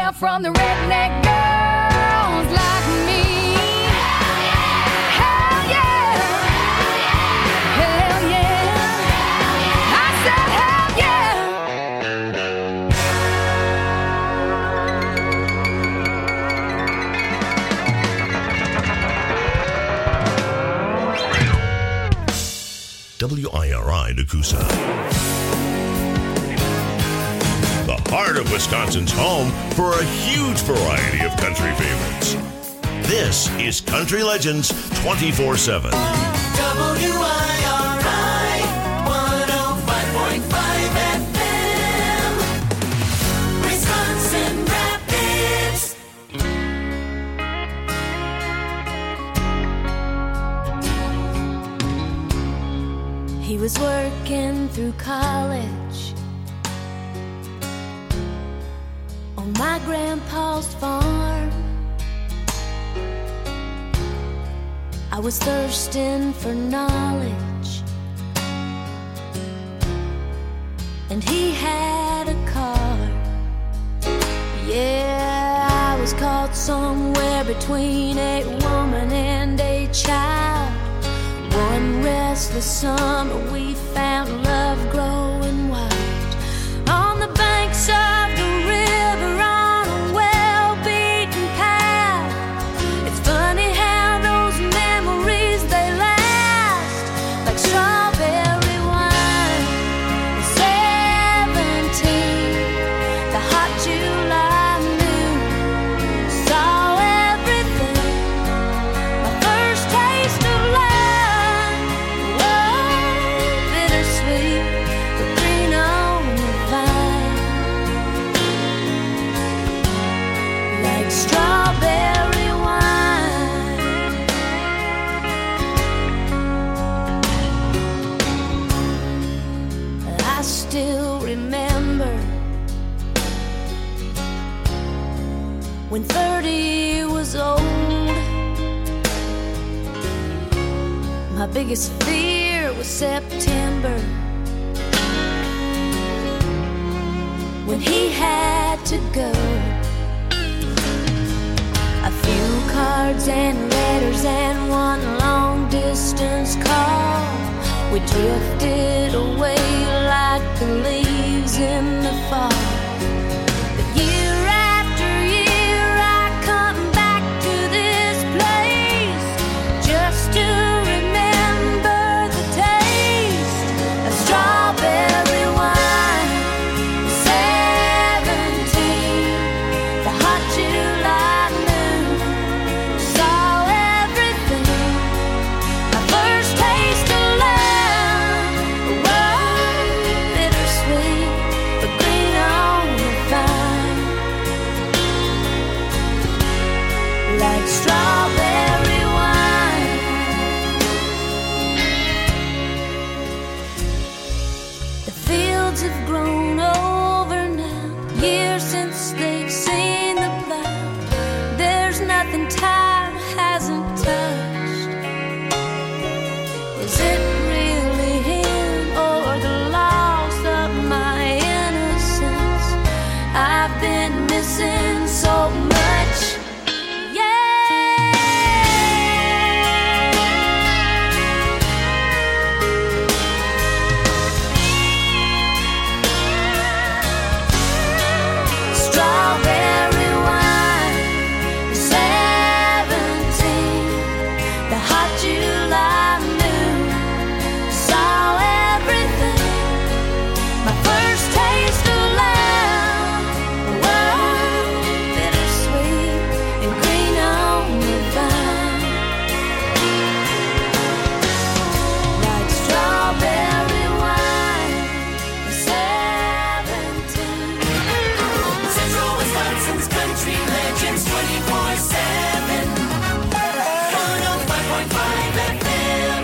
yeah, from the redneck girls like me. Hell yeah, hell yeah, I said hell yeah. WIRI Nakusa. The heart of Wisconsin's home for a huge variety of country favorites. This is Country Legends 24/7. WIRI 105.5 FM, Wisconsin Rapids. He was working through college on my grandpa's farm. I was thirsting for knowledge, and he had a car. Yeah, I was caught somewhere between a woman and a child. One restless summer we found love growing wild on the banks of the river on a well-beaten path. It's funny how those memories, they last like strawberry wine. 17, the hot July noon, saw everything. My first taste of love, bittersweet, but green on the vine, like strawberry wine. I still remember when 30 was old. My biggest fear was September, when he had to go. A few cards and letters and one long distance call. We drifted away like the leaves in the fall. But year after year I come back to this place just to remember the taste of strawberry wine. 17, the hot July noon, saw everything. My first taste of love, bittersweet, but green on the vine, like strawberry wine. The fields have grown over now, years since they've seen the plow. There's nothing time hasn't touched. Is it really him or the loss of my innocence? I've been missing so much. Strawberry wine, 17, the hot July noon, saw everything. My first taste of love, bittersweet and green on the vine, like strawberry wine, 17. Central Wisconsin's Country Legends 24/7, 105.5 FM.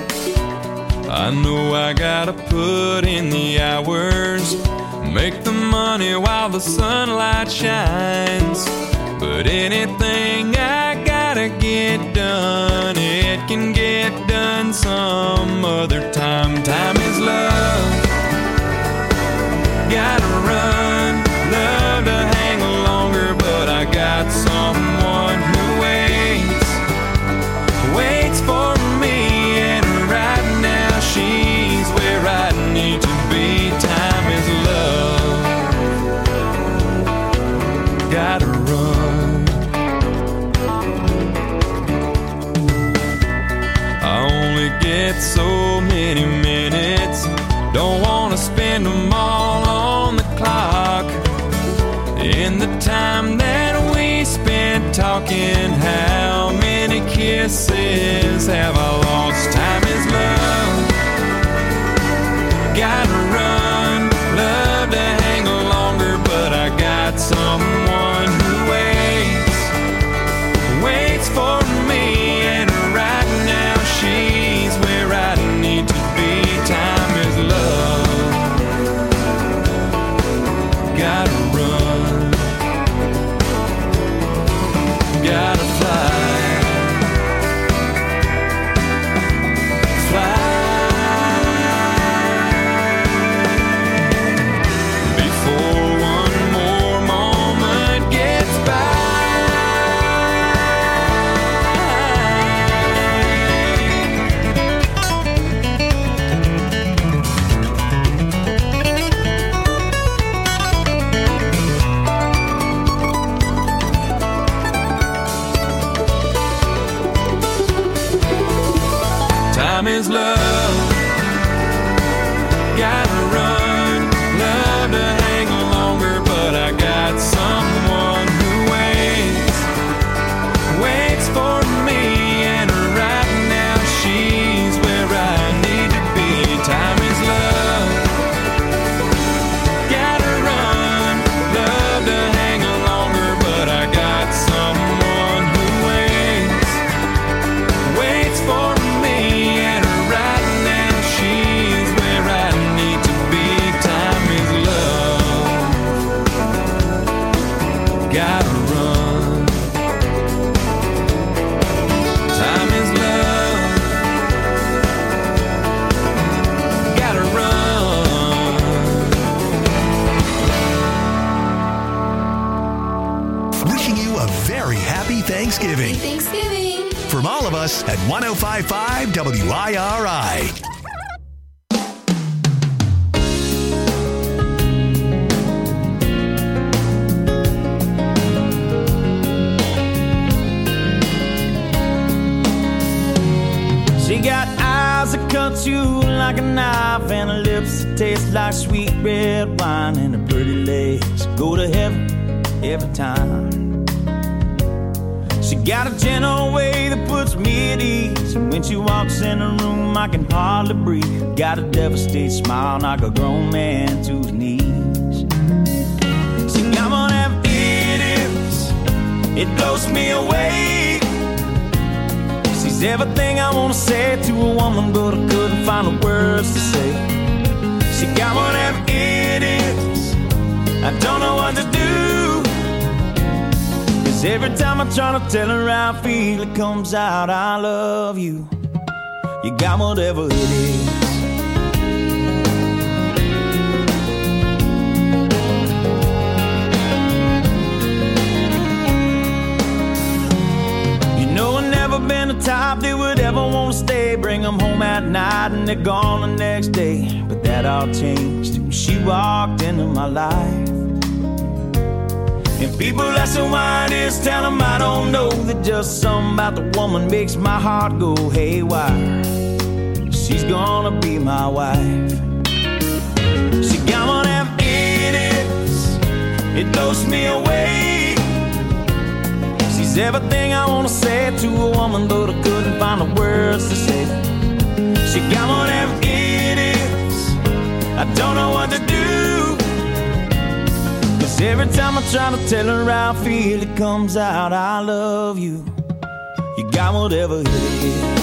I know I gotta put in the hours, make the money while the sunlight shines. But anything I gotta get done, it can get done some other time. Time is love. Gotta run, love to hang longer, but I got someone who waits for me, and right now she's where I need to be. Time is love. Gotta run. I only get so many minutes. Don't wanna spend them all on the clock. In the time that we spent talking, how many kisses have I lost? Time is love. Gotta run, love to hang longer, but I got someone who waits for me, and right now she's where I need to be. Time is love. Gotta run, gotta fly. Before one more moment gets by. Time is love. Gotta run, love to hang longer, but I got someone who waits for me, and right now she's where I need to be. Time is love. Gotta run, love to hang longer, but I got someone who waits for me, and right now she's where I need to be. Time is love. Gotta run. Time is love. Gotta run. Wishing you a very happy Thanksgiving. Thanksgiving. From all of us at 105.5 WIRI. She got eyes that cut you like a knife, and her lips that taste like sweet red wine, and her pretty legs go to heaven every time. She got a gentle way that puts me at ease, and when she walks in the room I can hardly breathe. Got a devastated smile, knock a grown man to his knees. She got one of them idiots, it blows me away. She's everything I wanna say to a woman, but I couldn't find the words to say. She got one of them idiots, I don't know what to do. 'Cause every time I try to tell her how I feel, it comes out, I love you. You got whatever it is. You know I've never been the type that would ever want to stay. Bring them home at night and they're gone the next day. But that all changed when she walked into my life. And people asking why it is, tell them I don't know. That just something about the woman makes my heart go haywire. She's gonna be my wife. She got one of them idiots, it blows me away. She's everything I wanna say to a woman, but I couldn't find the words to say. She got one of them idiots, I don't know what to do. Every time I try to tell her how I feel, it comes out, I love you. You got whatever it is.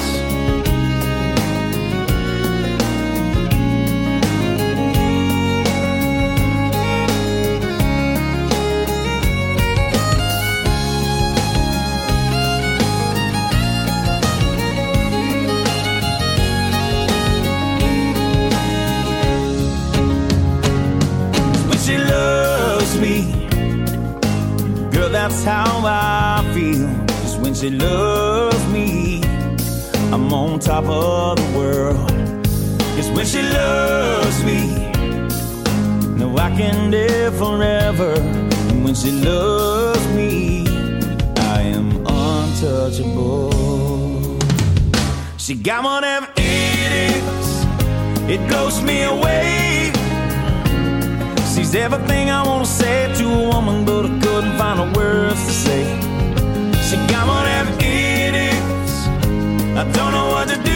loves me. Girl, that's how I feel. Just when she loves me, I'm on top of the world. Just when she loves me, no, I can live forever. And when she loves me, I am untouchable. She got whatever it is, it blows me away. She's everything I want to say to a woman, but I couldn't find the words to say. She got whatever it is, I don't know what to do.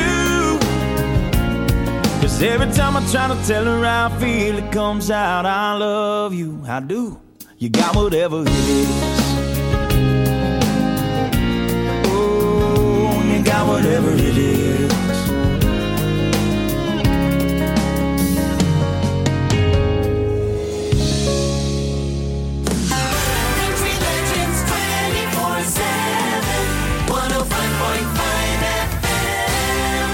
Cause every time I try to tell her how I feel, it comes out, I love you, I do. You got whatever it is. Oh, you got whatever it is. Country Legends 24/7, 105.5 FM.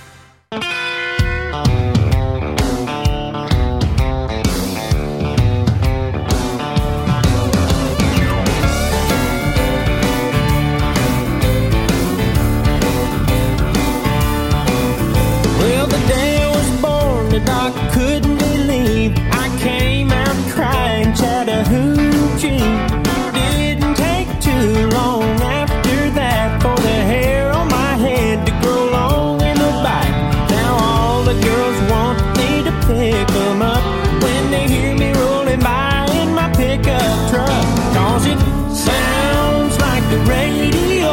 Well, the day I was born, the doc couldn't believe I came out crying Chattahoochee. Didn't take too long after that for the hair on my head to grow long in the back. Now all the girls want me to pick them up when they hear me rolling by in my pickup truck. Cause it sounds like the radio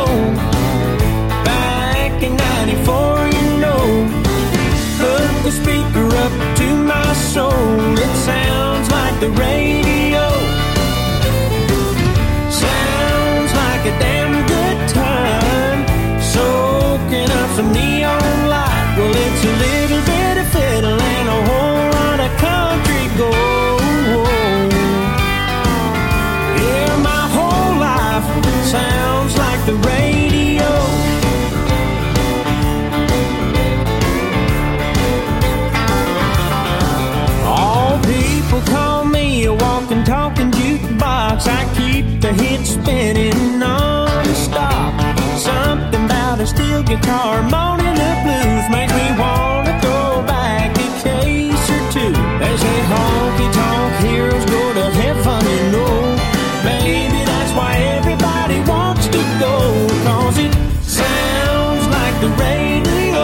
back in 94, you know. Hook the speaker up to my soul. It sounds like the radio. Sounds like a damn good time. Soaking up some neon light. Well, it's a little bit of fiddle and a whole lot of country gold. Yeah, my whole life sounds like the radio. All people call me a walking, talking jukebox. I keep the hits spinning non-stop. Something about a steel guitar moaning the blues makes me wanna go back a case or two. They say honky-tonk heroes go to heaven, you know. Maybe that's why everybody wants to go. Cause it sounds like the radio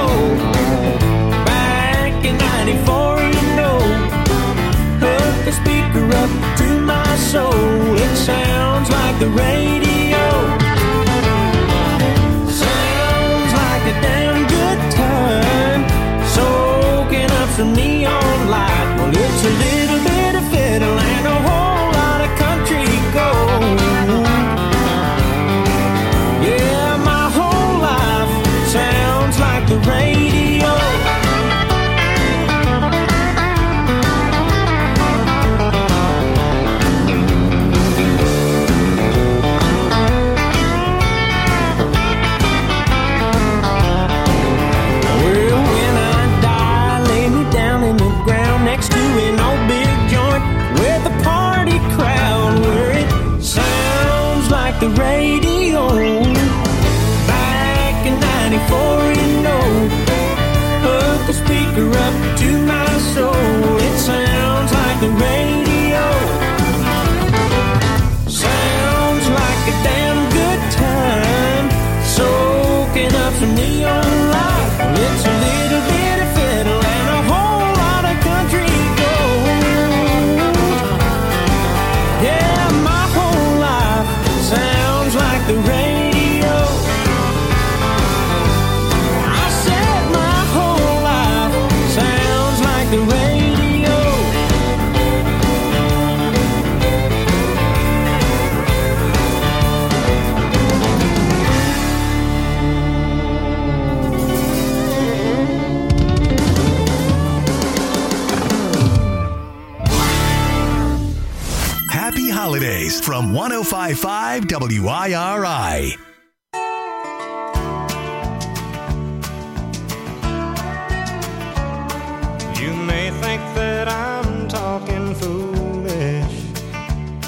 back in 94, you know. Hook the speaker up to my soul. It sounds like the radio. Sounds like a damn good time. Soaking up some neon light. Well, it's a little bit of fiddle and a whole lot of country gold. Yeah, my whole life sounds like the radio. Well, when I die, lay me down in the ground next to an old big joint with a party crowd where it sounds like the radio. Back in 94, you know. Hook the speaker up to my soul. It sounds like the radio. Sounds like a damn good time. Soaking up some neon light. Well, it's a little bit of fiddle and a whole lot of country gold. Yeah, my whole life sounds like the radio. I said my whole life sounds like the radio. Happy holidays from 105.5 WIRI. You may think that I'm talking foolish,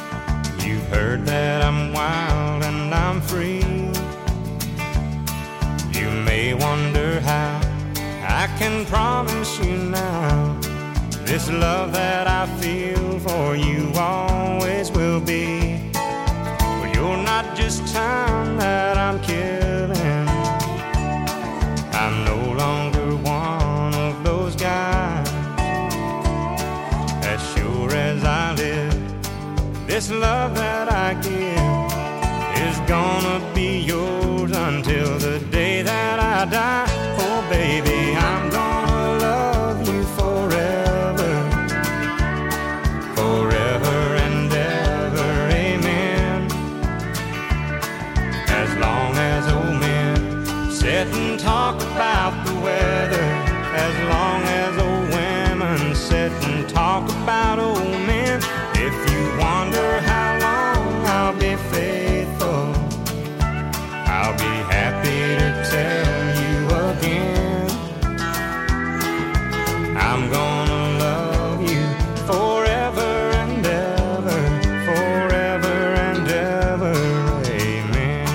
can promise you now, this love that I feel for you always will be. But you're not just time that I'm killing. I'm no longer one of those guys. As sure as I live, this love that I give is gonna be yours until the day that I die. Oh baby, I'm gonna love you forever, forever and ever, amen. As long as old men sit and talk about the weather, as long as old women sit and talk about old men. If you wonder how long I'll be faithful, I'll be happy to tell you again. I'm gonna love you forever and ever, forever and ever, amen.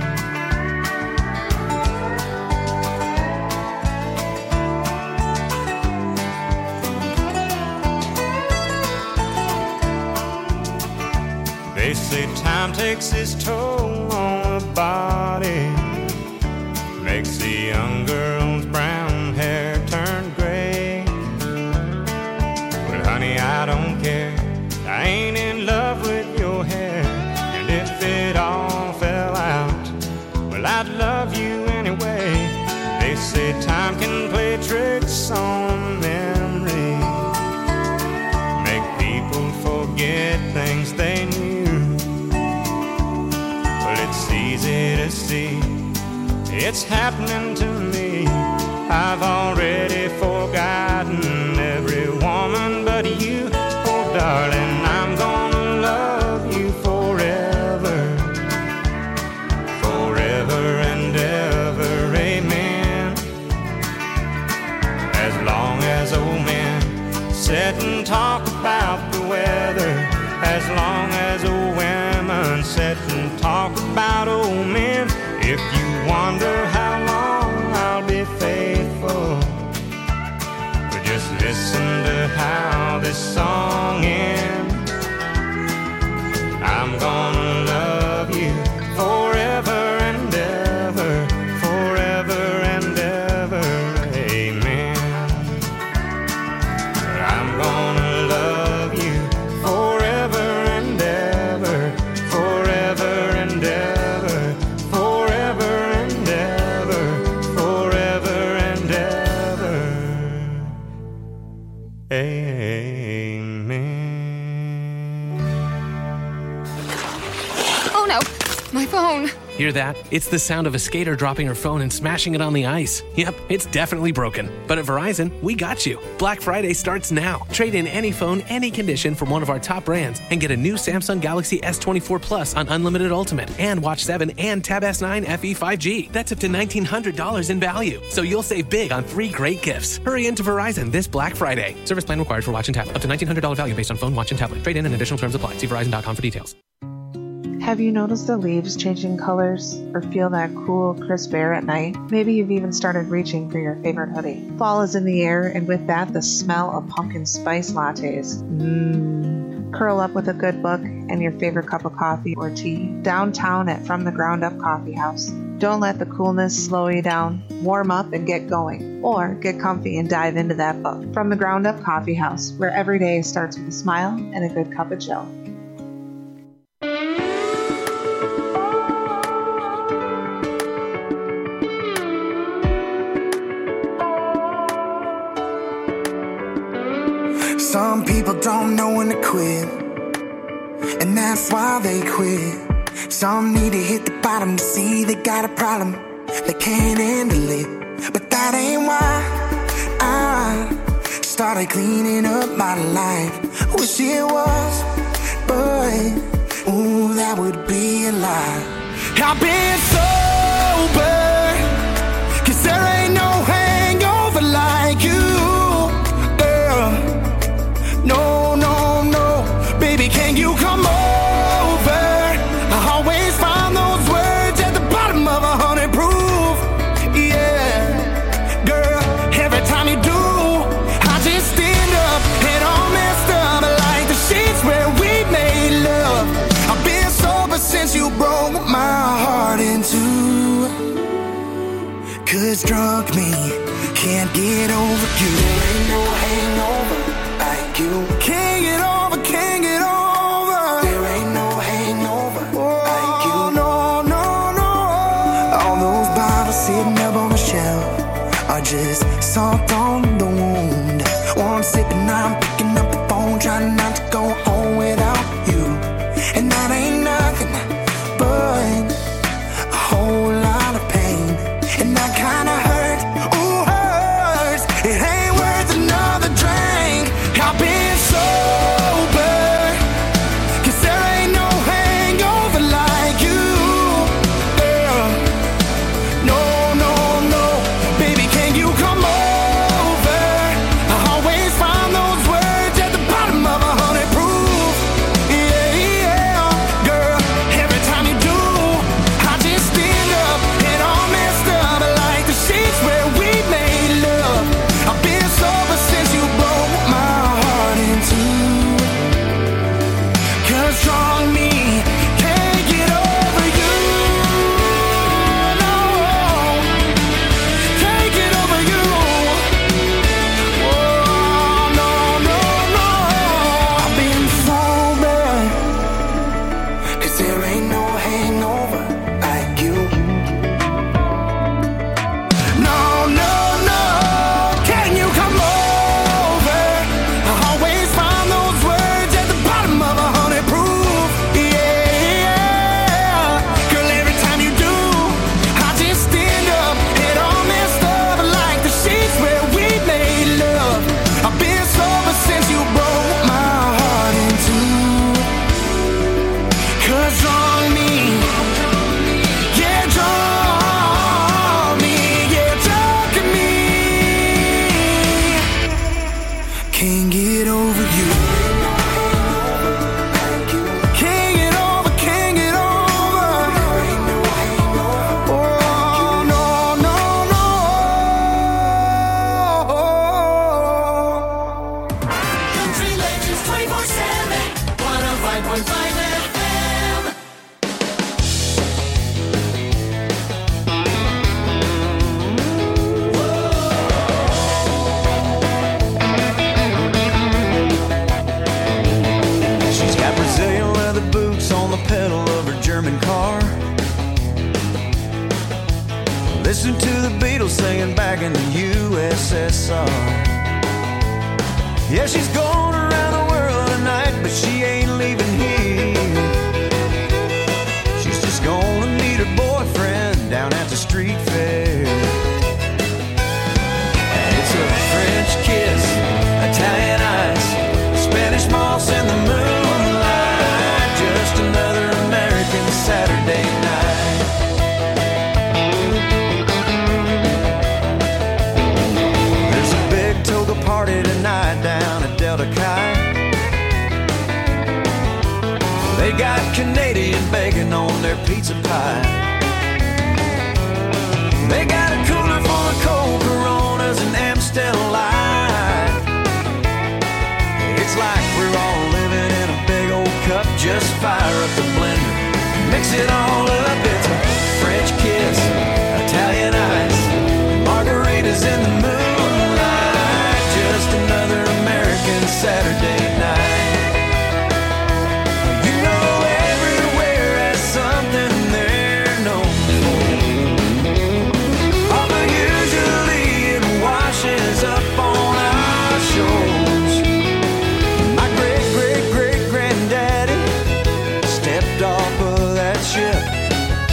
They say time takes its toll on the body, makes the young girl's brown hair turn gray. But honey, I don't care, I ain't in love with your hair. And if it all fell out, well, I'd love you anyway. They say time can play tricks on memory, make people forget things they knew. It's easy to see, it's happening to me. I've already forgotten every woman but you. Oh darling, I'm gonna love you forever, forever and ever, amen. As long as old men sit and talk about the weather, as long as old women sit and talk about old men. If you wonder how long I'll be faithful, but just listen to how this song ends. I'm gonna love you forever and ever, forever and ever, amen. I'm gonna love you forever and ever, forever and ever, forever and ever, forever and ever, amen. Oh no, my phone. Hear that? It's the sound of a skater dropping her phone and smashing it on the ice. Yep, it's definitely broken. But at Verizon, we got you. Black Friday starts now. Trade in any phone, any condition from one of our top brands and get a new Samsung Galaxy S24 Plus on Unlimited Ultimate and Watch 7 and Tab S9 FE 5G. That's up to $1,900 in value. So you'll save big on 3 great gifts. Hurry into Verizon this Black Friday. Service plan required for Watch and Tablet. Up to $1,900 value based on phone, watch, and tablet. Trade in and additional terms apply. See Verizon.com for details. Have you noticed the leaves changing colors or feel that cool, crisp air at night? Maybe you've even started reaching for your favorite hoodie. Fall is in the air, and with that, the smell of pumpkin spice lattes. Curl up with a good book and your favorite cup of coffee or tea downtown at From the Ground Up Coffee House. Don't let the coolness slow you down. Warm up and get going. Or get comfy and dive into that book. From the Ground Up Coffee House, where every day starts with a smile and a good cup of joe. Some people don't know when to quit, and that's why they quit. Some need to hit the bottom to see they got a problem, they can't handle it. But that ain't why I started cleaning up my life. Wish it was, but ooh, that would be a lie. I've been sober, 'cause there ain't no hangover like you. No, no, no, baby, can you come over? I always find those words at the bottom of 100 proof. Yeah, girl, every time 'cause drunk me can't get over you. There ain't no hangover like you. Can't get over, can't get over. There ain't no hangover like you. No, no, no. All those bottles sitting up on the shelf are just salt on the wound. One sip and I'm picking up the phone, trying not to go home without you. And that ain't nothing but a whole lot of pain. And that kinda hurt, ooh, hurts. It ain't worth another drink. I've been sober, 'cause there ain't no hangover like you. Yeah. No, no, no. Baby, can you come over? I always find those words at the bottom of 100 proof. Yeah, yeah. Girl, every time you do, I just stand up and all messed up like the sheets where we made love. I've been sober since you broke my heart in two. 'Cause strong me can't get over you. No, can't get over you. Oh, no, no, no. I've been sober, 'cause there ain't no hangover like you. No, no, no. Can you come over? I always find those words at the bottom of 100 proof. Yeah. Girl, every time you do, I just stand up and all messed up like the sheets where we made love. I've been sober since you broke my heart in two. 'Cause draw me, yeah, draw me, yeah, talk to me. Can't get over you. Can't get over, can't get over. Oh, no, no, no. Country Legends 24/7, 105.5 FM. She's got Brazilian leather boots on the pedal of her German car. Listen to the Beatles singing back in the USSR. Yeah, she's going around the world tonight, but she ain't leaving here. She's just gonna meet her boyfriend down at the street fair. And it's a French kiss, Italian ice, Spanish moss in the moonlight. Just another American Saturday night. There's a big toga party tonight down at Delta Chi. They got Canadian bacon on their pizza pie. They got a cooler full of cold Coronas and Amstel Light. It's like we're all living in a big old cup. Just fire up the blender, mix it all up. It's a French kiss, Italian ice, margaritas in the moonlight. Just another American Saturday night. You know everywhere has something they're known for. Although usually it washes up on our shores. My great-great-great-granddaddy stepped off of that ship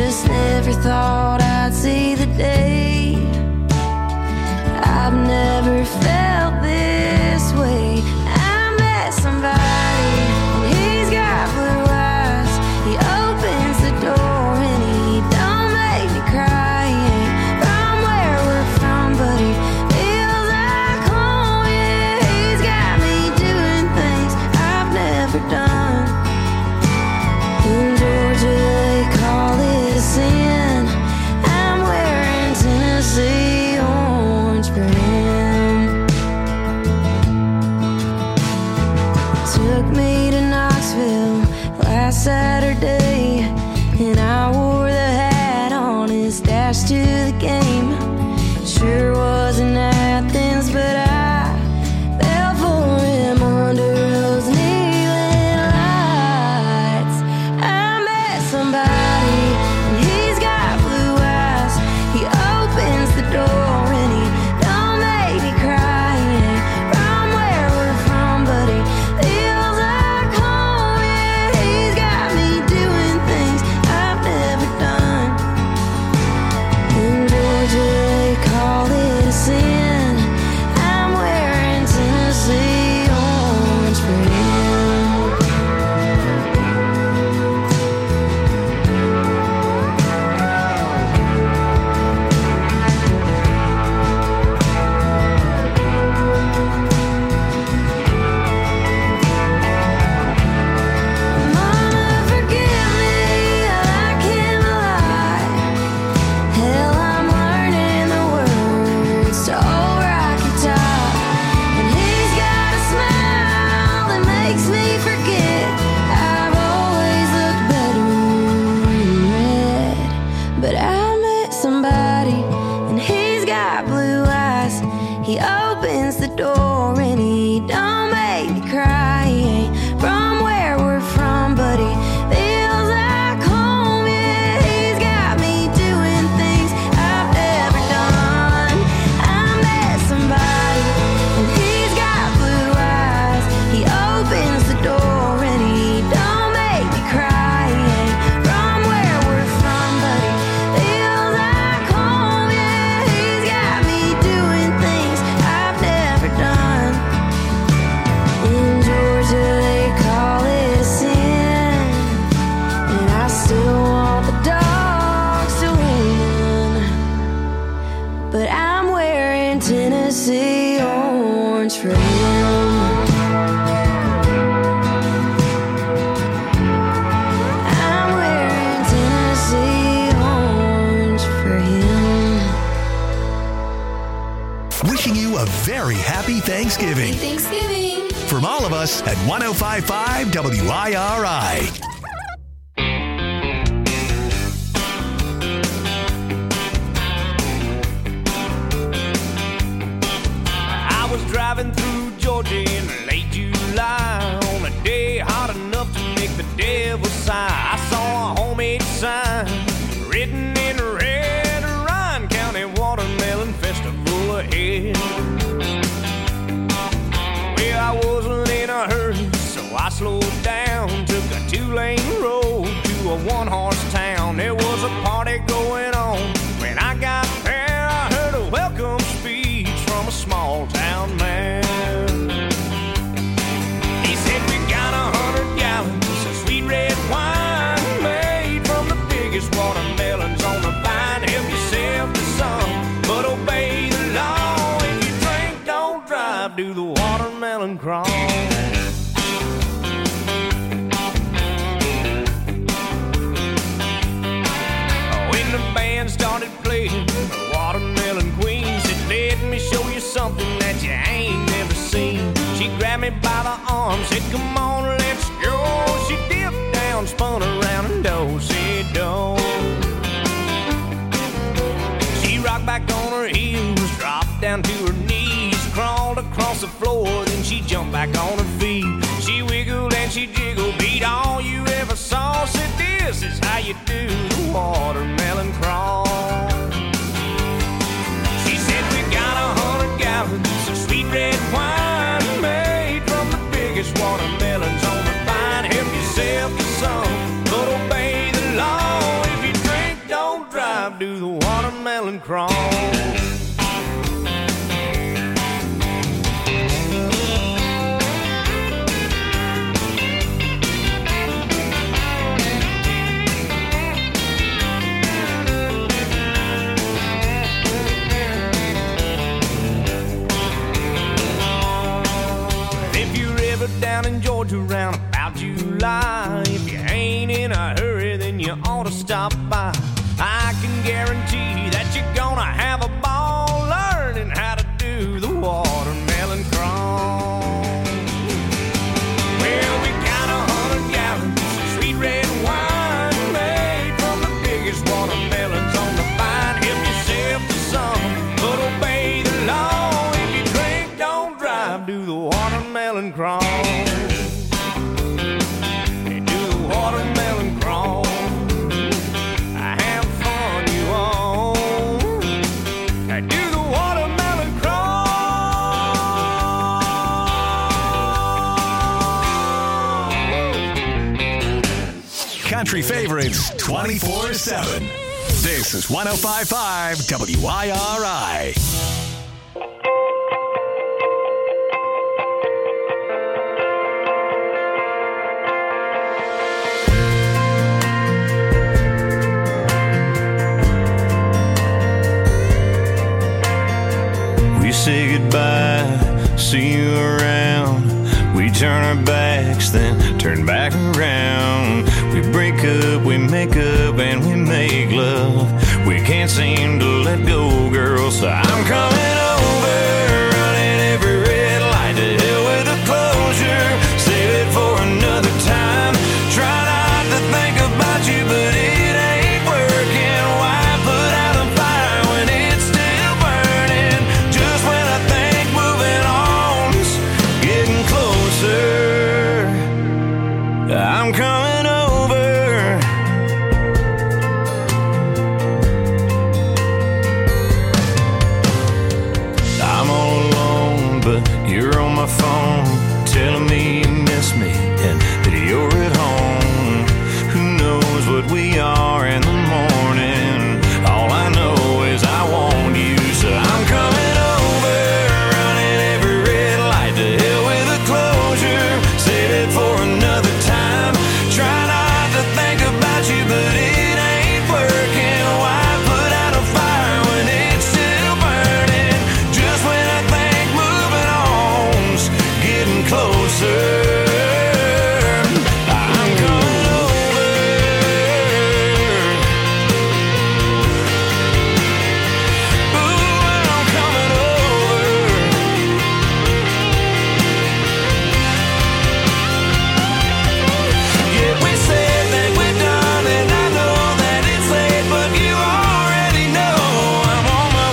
just never thought I'd see the day. I've never felt this way. I met somebody and he's got blue eyes. He opens the door and he don't make me cry. He ain't from where we're from, but he feels like home. Yeah, he's got me doing things I've never done. In Georgia they call it a sin. I'm wearing Tennessee orange for him. Took me to Knoxville last Saturday, and I wore the hat on his dash to the game. Sure wasn't Athens, but I fell for him under those neon lights. I met somebody and he's got blue eyes. He opens the door and he don't make me cry. He ain't from where we're from, but he feels like home. Yeah, he's got me doing things I've never done. In Georgia they call it a sin. I'm wearing Tennessee orange for him. Mama, forgive me, I can't lie. Hell, I'm learning the words to Old Rocky Top. And he's got a smile that makes me forget I've always looked better in red. But I met somebody and he's got blue eyes. He opens the door and he don't make me cry. He ain't from where we're from, but he feels like home. Yeah, he's got me doing things I've never done. I met somebody and he's got blue eyes. He opens the door and he don't make me cry. He ain't from where we're from, but he feels like home. Yeah, he's got me doing things I've never done. In Georgia they call it a sin, and I still want the dogs to win. But I'm wearing Tennessee orange for him. I'm wearing Tennessee orange for him. Wishing you a very happy Thanksgiving. Thanksgiving. From all of us at 105.5 WIRI. I was driving through Georgia in late July on a day hot enough to make the devil sigh. I saw a homemade sign written in red, Ryan County Watermelon Festival ahead. Well, I wasn't in a hurry, so I slowed down, took a 2-lane road to a 1-horse town. There was a party going on. When I got there, I heard a welcome speech from a small town man. He said, we got 100 gallons of sweet red wine made from the biggest watermelons on the vine. Help yourself to some, but obey the law. If you drink, don't drive, do the watermelon crawl. When the band started playing, the Watermelon Queen said, let me show you something that you ain't never seen. She grabbed me by the arm, said, come on, let's go. She dipped down, spun around, and do-si-do. She rocked back on her heels, dropped down to her knees, crawled across the floor, then she jumped back on her feet. She wiggled and she jiggled, beat all you ever saw. Said, this is how you do the watermelon crawl. She said, we got 100 gallons of sweet red wine made from the biggest watermelons on the vine. Help yourself to some, but obey the law. If you drink, drive, do the watermelon crawl. Down in Georgia round about July. If you ain't in a hurry, then you ought to stop by. I can guarantee that you're gonna have a ball learning how to do the watermelon crawl. Well, we got 100 gallons of sweet red wine made from the biggest watermelons on the vine. Help yourself to some, but obey the law. If you drink, don't drive, do the watermelon crawl. Watermelon crawl. Have fun, you all. I do the watermelon crawl. Country favorites 24/7. This is 105.5 WIRI. Say goodbye, see you around. We turn our backs, then turn back around. We break up, we make up, and we make love. We can't seem to let go, girl, so I'm coming over, running every red light. To hell with the closure, save it for another time. Try not to think about you, but it ain't working. Why put out a fire when it's still burning? Just when I think moving on's getting closer, I'm coming over. I'm all alone, but you're on my phone, telling me you miss me and that you're at home. Who knows what we are in the morning? All I know is I want you, so I'm coming over, running every red light. To hell with the closure, save it for another time. Try not to think about you, but it ain't working. Why put out a fire when it's still burning? Just when I think moving on's getting closer, I'm coming over. Ooh, I'm coming over. Yeah, we said that we're done, and I know that it's late, but you already know I'm on my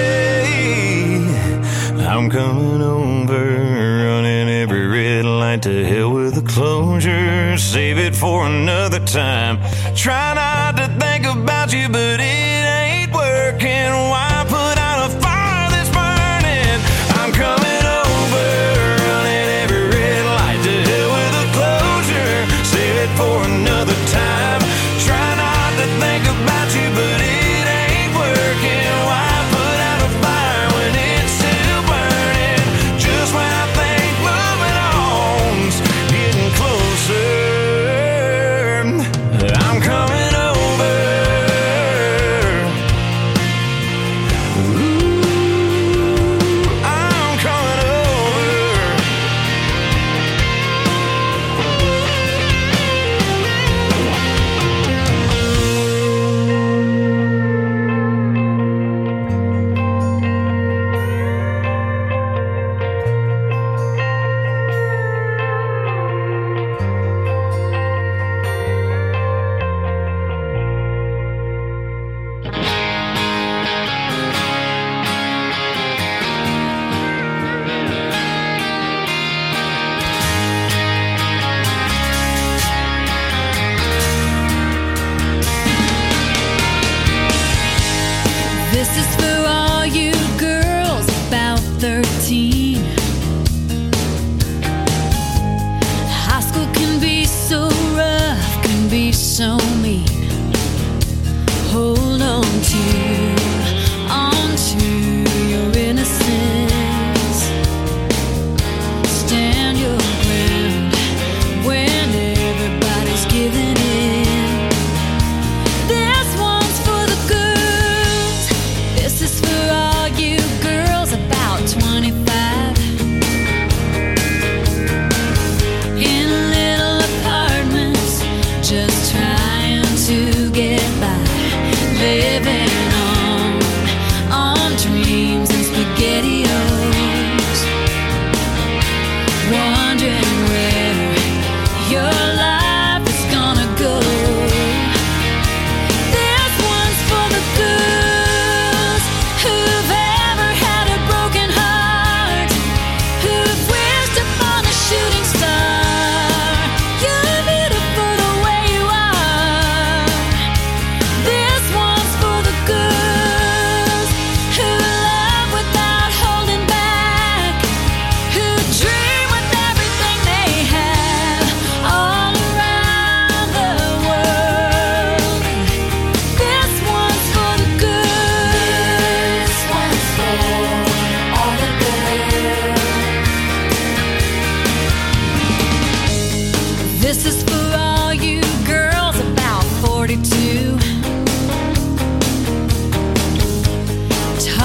way. I'm coming over, running every red light. To hell with the closure, save it for another time. Try not to think about you, but it ain't working. Why put out a fire that's burning? I'm coming over, running every red light. To hell with the closure, save it for another time. Try not to think about you, but it ain't working. Why put out a fire when it's still burning? Just when I think moving on's getting closer, I'm coming over.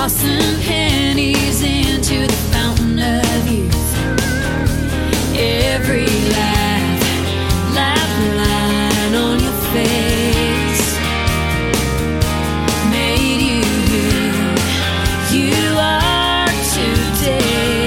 tossing pennies into the fountain of youth. Every laugh line on your face made you who you are today.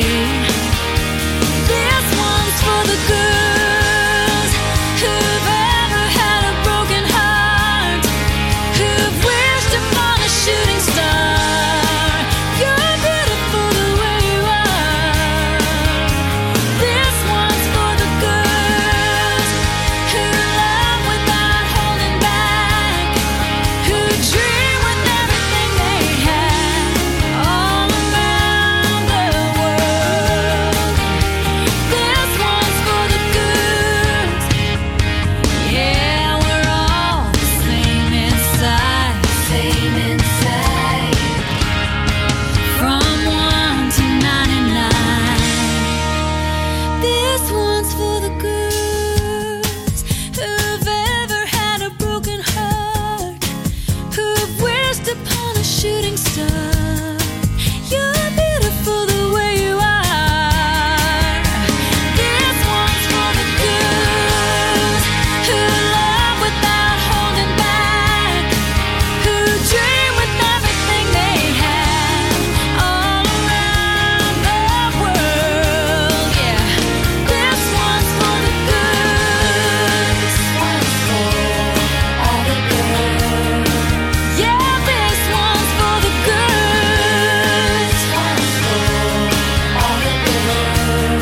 This one's for the girls who've ever had a broken heart, who've wished upon a shooting star. You're beautiful the way you are. This one's for the girls who love without holding back, who dream with everything they have all around the world. This one's for the girls. Yeah, we're all the same inside, same inside. From 1 to 99. This one's for the girls who've ever had a broken heart, who've wished upon a shooting star. You're beautiful the way you are. This one's for the girls who love without holding back, who dream with everything they have all around the world. Yeah, this one's for the girls. One's for all the girls. Yeah, this one's for the girls. One's for all the girls.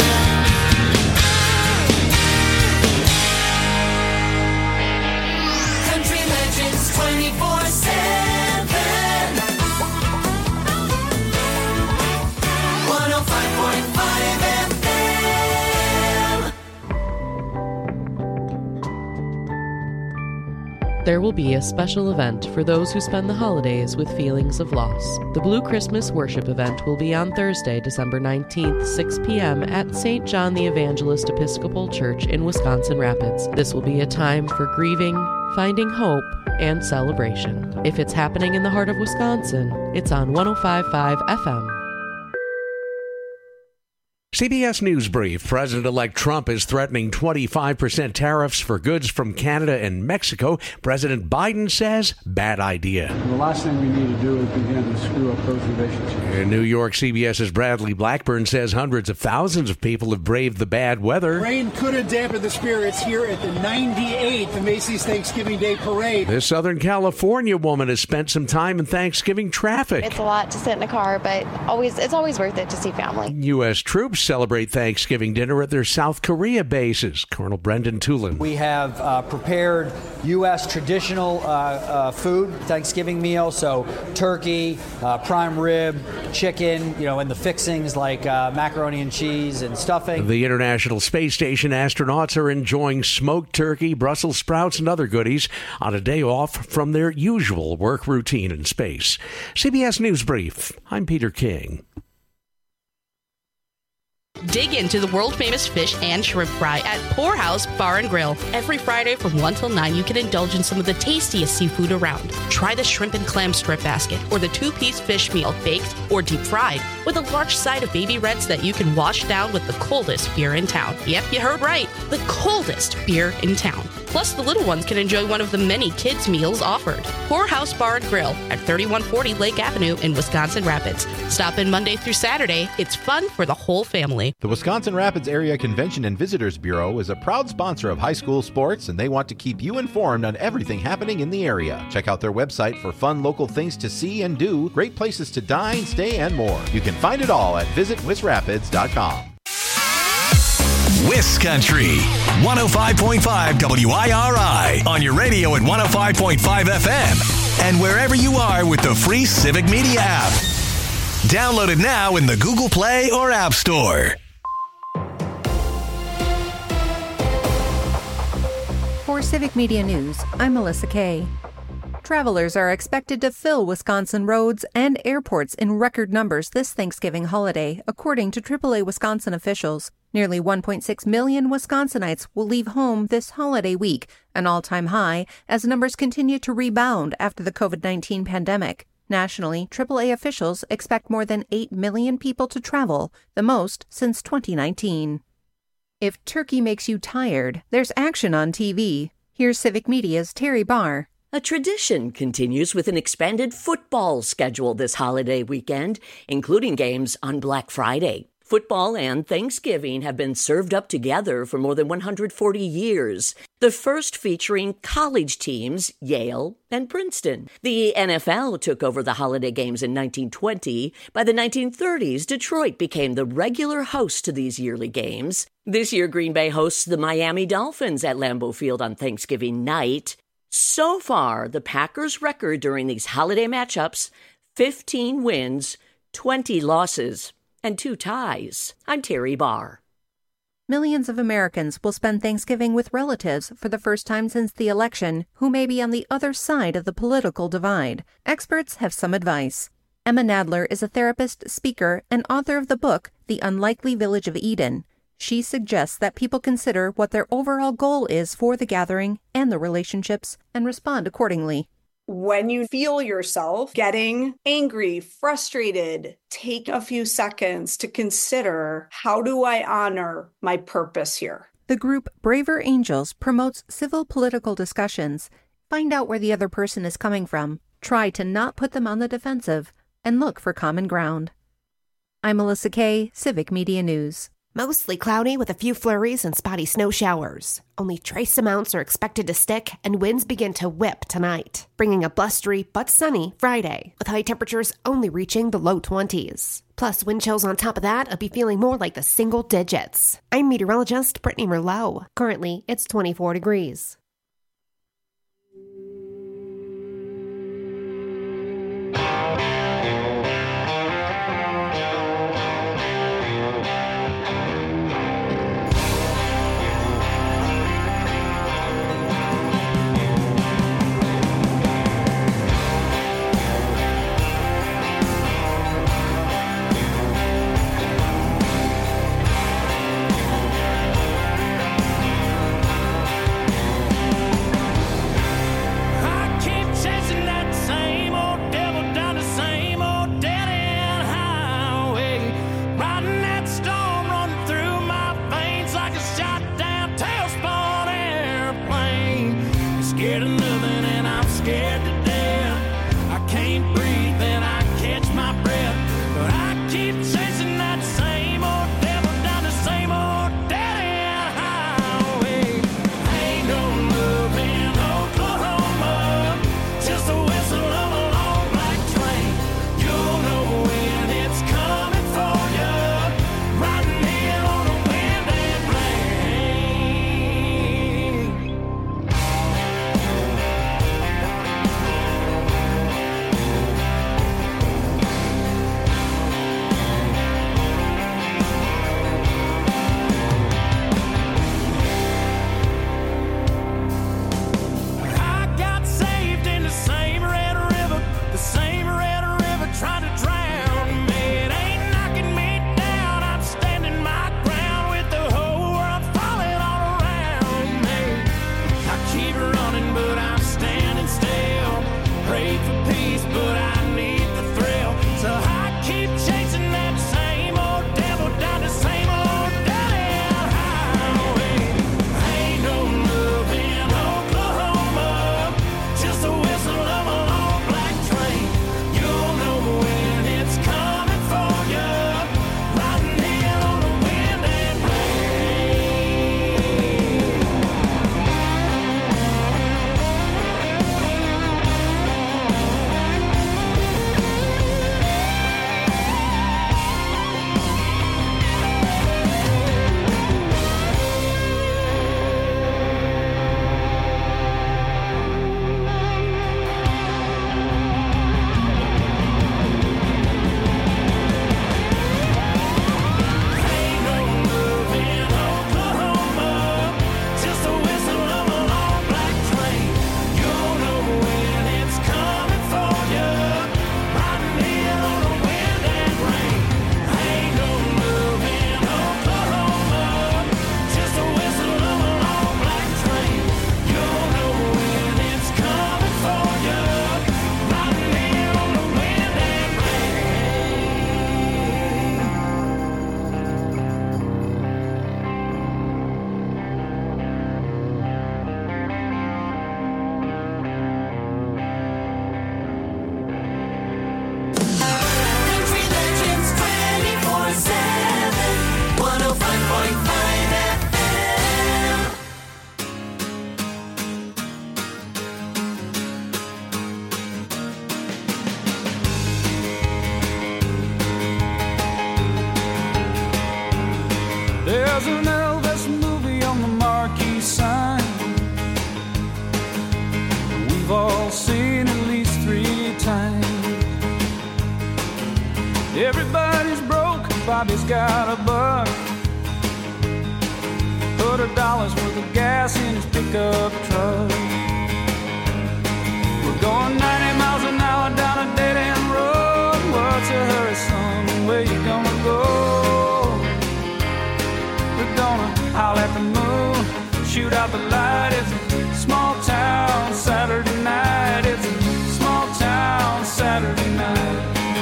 Country Legends 24/7. 105.5 FM. There will be a special event for those who spend the holidays with feelings of loss. The Blue Christmas Worship event will be on Thursday, December 19th, 6 p.m. at St. John the Evangelist Episcopal Church in Wisconsin Rapids. This will be a time for grieving, finding hope, and celebration. If it's happening in the heart of Wisconsin, it's on 105.5 FM. CBS News Brief. President-elect Trump is threatening 25% tariffs for goods from Canada and Mexico. President Biden says, bad idea. The last thing we need to do is begin to screw up those relationships. In New York, CBS's Bradley Blackburn says hundreds of thousands of people have braved the bad weather. Rain could have dampened the spirits here at the 98th Macy's Thanksgiving Day Parade. This Southern California woman has spent some time in Thanksgiving traffic. It's a lot to sit in a car, but it's always worth it to see family. U.S. troops celebrate Thanksgiving dinner at their South Korea bases. Colonel Brendan Tulin. We have prepared U.S. traditional food, Thanksgiving meal, so turkey, prime rib, chicken, and the fixings like macaroni and cheese and stuffing. The International Space Station astronauts are enjoying smoked turkey, Brussels sprouts, and other goodies on a day off from their usual work routine in space. CBS News Brief. I'm Peter King. Dig into the world-famous fish and shrimp fry at Poorhouse Bar and Grill. Every Friday from 1 till 9, you can indulge in some of the tastiest seafood around. Try the shrimp and clam strip basket or the 2-piece fish meal, baked or deep fried, with a large side of baby reds that you can wash down with the coldest beer in town. Yep, you heard right. The coldest beer in town. Plus, the little ones can enjoy one of the many kids' meals offered. Poorhouse Bar and Grill at 3140 Lake Avenue in Wisconsin Rapids. Stop in Monday through Saturday. It's fun for the whole family. The Wisconsin Rapids Area Convention and Visitors Bureau is a proud sponsor of high school sports, and they want to keep you informed on everything happening in the area. Check out their website for fun local things to see and do, great places to dine, stay, and more. You can find it all at visitwisrapids.com. Wiscountry 105.5 WIRI on your radio at 105.5 FM and wherever you are with the free Civic Media app. Download it now in the Google Play or App Store. For Civic Media News, I'm Melissa Kay. Travelers are expected to fill Wisconsin roads and airports in record numbers this Thanksgiving holiday, according to AAA Wisconsin officials. Nearly 1.6 million Wisconsinites will leave home this holiday week, an all-time high, as numbers continue to rebound after the COVID-19 pandemic. Nationally, AAA officials expect more than 8 million people to travel, the most since 2019. If turkey makes you tired, there's action on TV. Here's Civic Media's Terry Barr. A tradition continues with an expanded football schedule this holiday weekend, including games on Black Friday. Football and Thanksgiving have been served up together for more than 140 years, the first featuring college teams, Yale and Princeton. The NFL took over the holiday games in 1920. By the 1930s, Detroit became the regular host to these yearly games. This year, Green Bay hosts the Miami Dolphins at Lambeau Field on Thanksgiving night. So far, the Packers' record during these holiday matchups, 15 wins, 20 losses, and 2 ties. I'm Terry Barr. Millions of Americans will spend Thanksgiving with relatives for the first time since the election who may be on the other side of the political divide. Experts have some advice. Emma Nadler is a therapist, speaker, and author of the book, The Unlikely Village of Eden. She suggests that people consider what their overall goal is for the gathering and the relationships and respond accordingly. When you feel yourself getting angry, frustrated, take a few seconds to consider, how do I honor my purpose here? The group Braver Angels promotes civil political discussions. Find out where the other person is coming from. Try to not put them on the defensive and look for common ground. I'm Melissa Kay, Civic Media News. Mostly cloudy with a few flurries and spotty snow showers. Only trace amounts are expected to stick, and winds begin to whip tonight, bringing a blustery but sunny Friday, with high temperatures only reaching the low 20s. Plus, wind chills on top of that, I'll be feeling more like the single digits. I'm meteorologist Brittany Merlot. Currently, it's 24 degrees. There's an Elvis movie on the marquee sign. We've all seen at least 3 times. Everybody's broke, Bobby's got a buck. Put $1 worth of gas in his pickup truck. We're going 90 miles an hour down a dead-end road. What's a hurry, son? Where you gonna go? We're gonna howl at the moon, shoot out the light. It's a small town Saturday night. It's a small town Saturday night.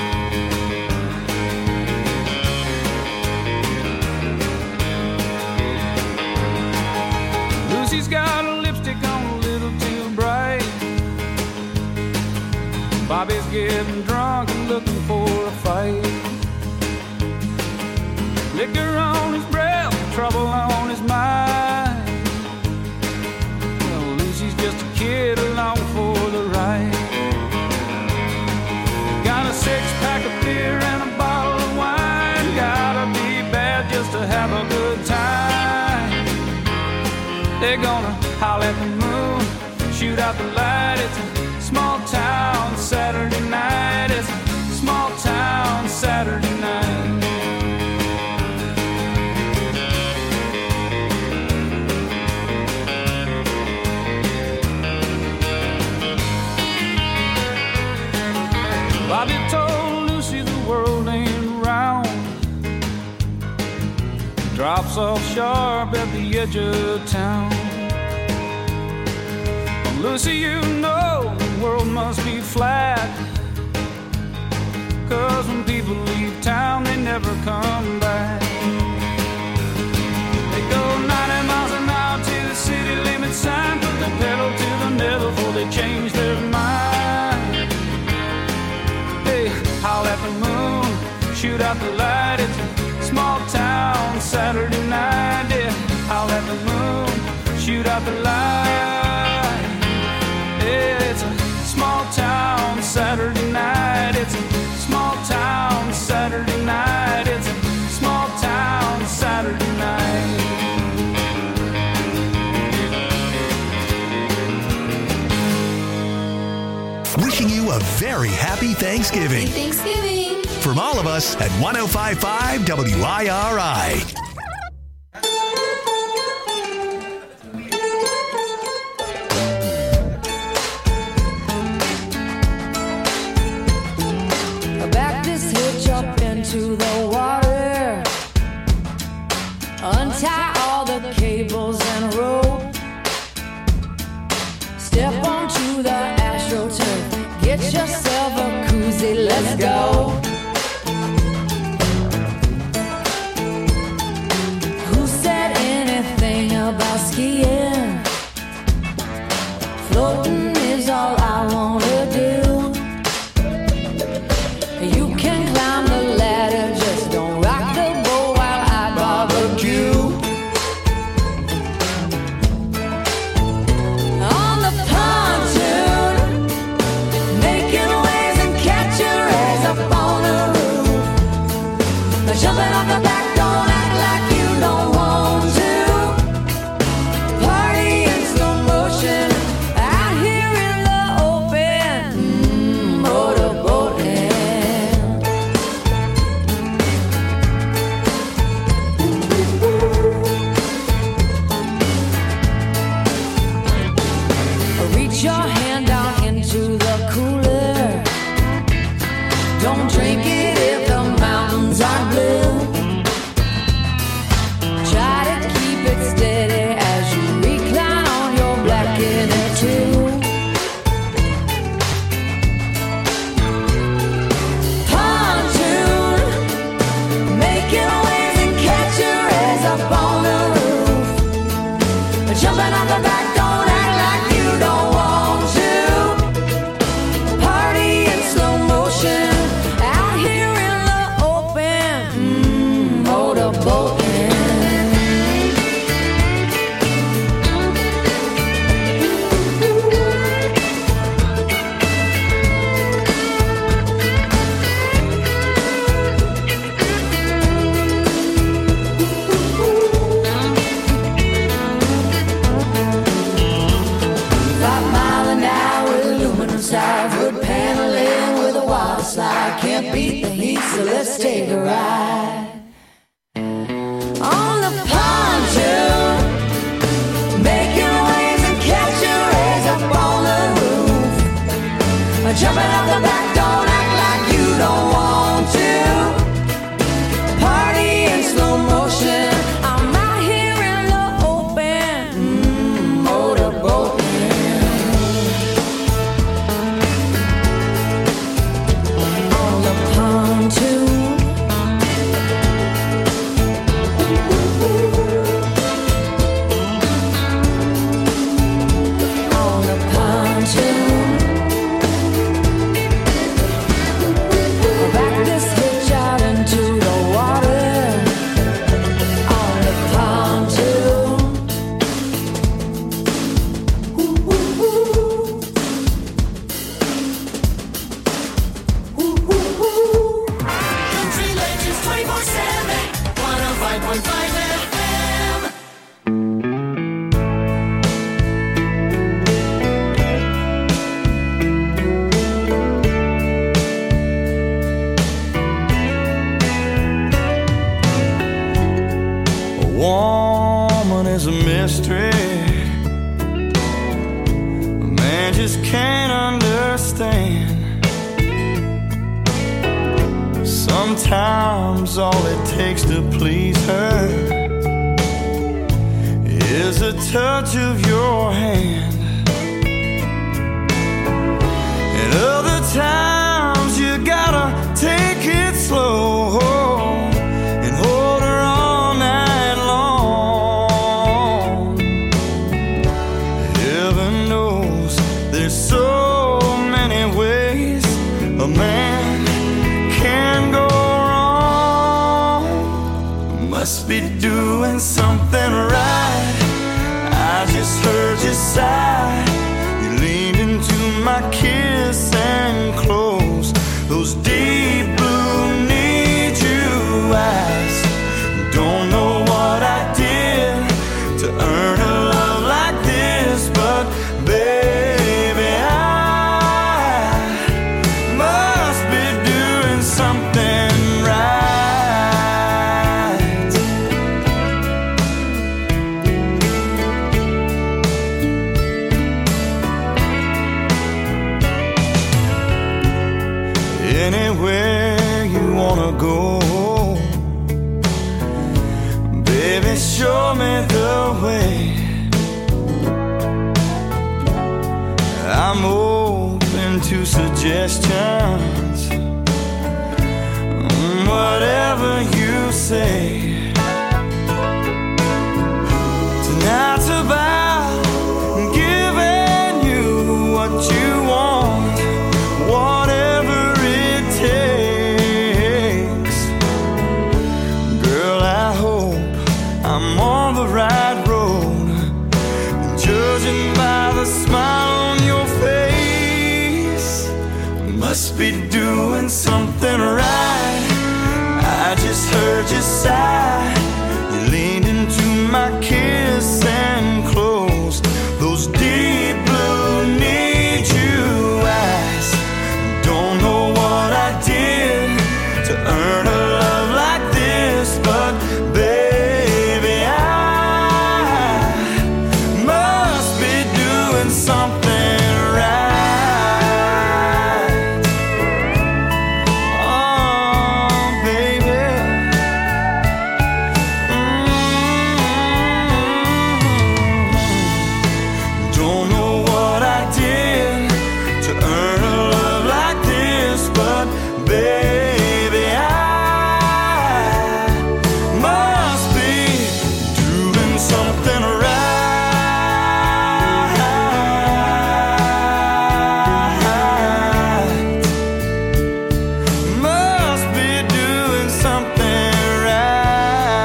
Lucy's got a lipstick on a little too bright. Bobby's getting drunk and looking for a fight. Liquor on his breath, trouble on his mind. Well, Lucy's just a kid along for the ride. Got a 6-pack of beer and a bottle of wine. Gotta be bad just to have a good time. They're gonna howl at the moon, shoot out the light. It's a small town Saturday night. It's a small town Saturday night. Bobby told Lucy the world ain't round. Drops off sharp at the edge of town. Lucy, you know the world must be flat. 'Cause when people leave town, they never come back. They go 90 miles an hour to the city limit sign. Put the pedal to the metal before they change their mind. They howl at the moon, shoot out the light. It's a small town Saturday night. Yeah, howl at the moon, shoot out the light. Yeah, it's a small town Saturday night. It's a small town Saturday night. It's a small town Saturday night. Wishing you a very happy Thanksgiving. Thanksgiving. From all of us at 105.5 WIRI. Back this hitch up into the water. Untie all the cables and rope. Step onto the AstroTurf. Get yourself a koozie. Let's go. Who said anything about skiing? Floating is all I wanna do. You can climb the ladder, just don't rock the boat while I barbecue. On the pontoon, making waves and catching rays up on the roof. Jumping off the back, don't act like you don't want to. Party in slow motion, out here in the open. Motorboating. Reach your hand down into the cooler. Don't drink it if the mountains are blue. Try to keep it steady as you recline on your black inner tube. Pontoon, making waves and catching rays up on the roof. Jumping on the back, don't act like you don't want to. Party in slow motion, out here love slide, can't beat the heat, so let's take a ride. On the pontoon, making waves and catching rays up on the roof. Jumping out the back, don't act like you don't want to. Party in slow motion, I'm out here in the open, motorboating. On the pontoon. On the pontoon. Back this hitch out into the water. On the pontoon. Country Legends 24/7, 105.5 FM. A woman is a mystery. A man just can't understand. Sometimes all it takes to please her is a touch of your hand. And other times you gotta take it slow and hold her all night long. Heaven knows there's so many ways a man can go wrong. Must be doing something right. I just heard you sigh. You leaned into my kiss and closed those deep blue need you eyes. Don't know what I did to earn a love like this, but baby, I must be doing something right. Anywhere you wanna go, baby, show me the way. I'm open to suggestions, whatever you say. Tonight's about giving you what you want, whatever it takes. Girl, I hope I'm on the right road, judging by the smile on your face. Must be doing something right. I just heard you sigh. You leaned into my kiss and closed those deep blue need you eyes. Don't know what I did to earn a love like this, but baby, I must be doing something right. Oh, baby. Don't know what I did to earn a love like this, but baby,